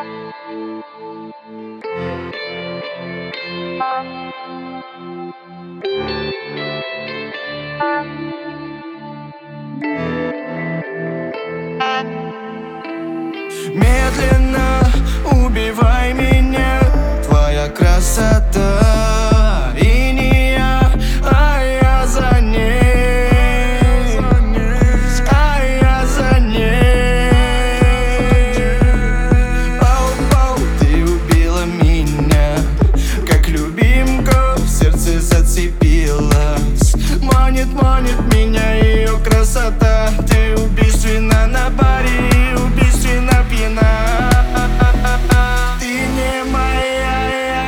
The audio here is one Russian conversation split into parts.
Медленно убивай меня, твоя красота. И не я, а я за ней, а я за ней. Пау-пау, ты убила меня, как любимка в сердце зацепилась. Манит меня ее красота. Ты убийственна на паре, убийственно пьяна. Ты не моя,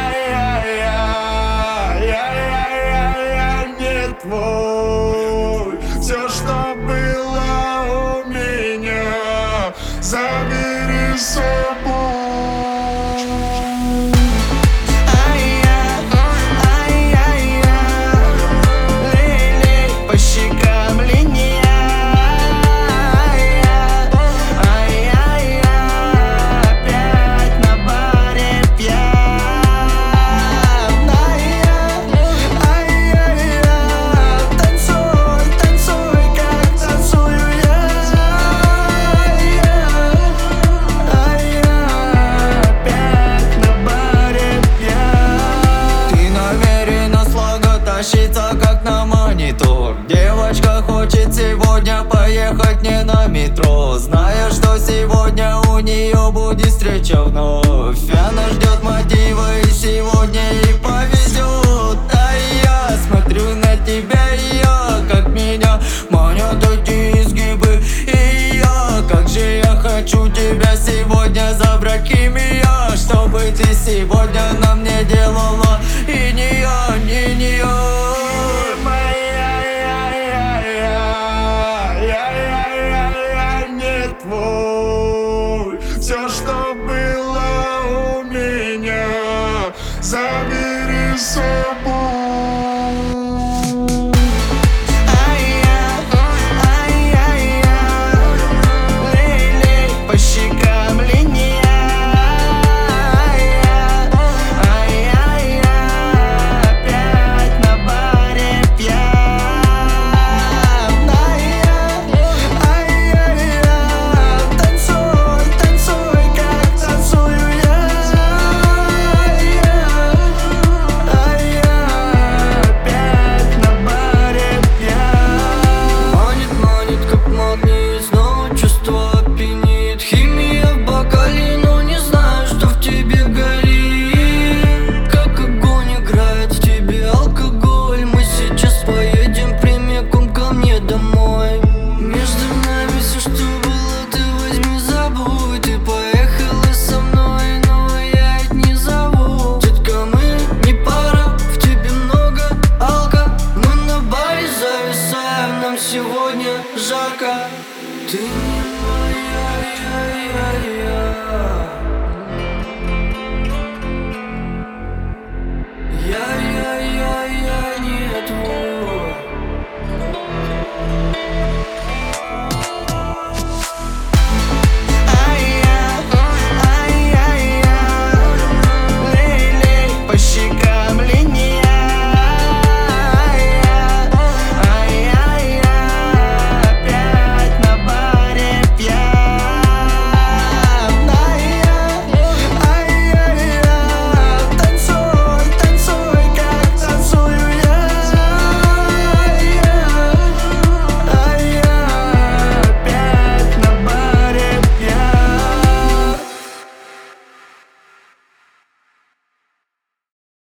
я не твой. Все, что было у меня, забери с собой. Как на монитор. Девочка хочет сегодня поехать не на метро, зная, что сегодня у нее будет встреча вновь. Она ждет мотива и сегодня ей повезет. А я смотрю на тебя, и я, как меня манят эти изгибы. И я, как же я хочу тебя сегодня забрать, химия, чтобы ты сегодня на мне делала. И не я, не я. Все, что было у меня, забери с собой.